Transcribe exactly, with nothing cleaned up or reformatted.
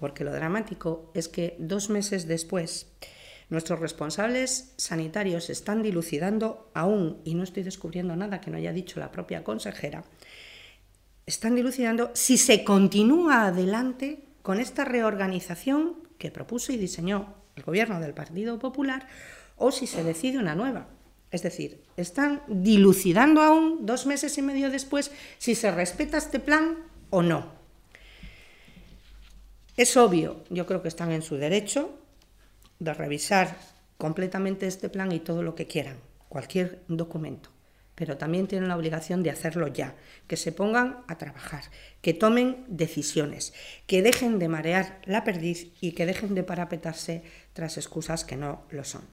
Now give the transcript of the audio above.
porque lo dramático es que dos meses después nuestros responsables sanitarios están dilucidando aún, y no estoy descubriendo nada que no haya dicho la propia consejera, están dilucidando si se continúa adelante con esta reorganización que propuso y diseñó el gobierno del Partido Popular o si se decide una nueva. Es decir, están dilucidando aún, dos meses y medio después, si se respeta este plan o no. Es obvio, yo creo que están en su derecho de revisar completamente este plan y todo lo que quieran, cualquier documento, pero también tienen la obligación de hacerlo ya, que se pongan a trabajar, que tomen decisiones, que dejen de marear la perdiz y que dejen de parapetarse tras excusas que no lo son.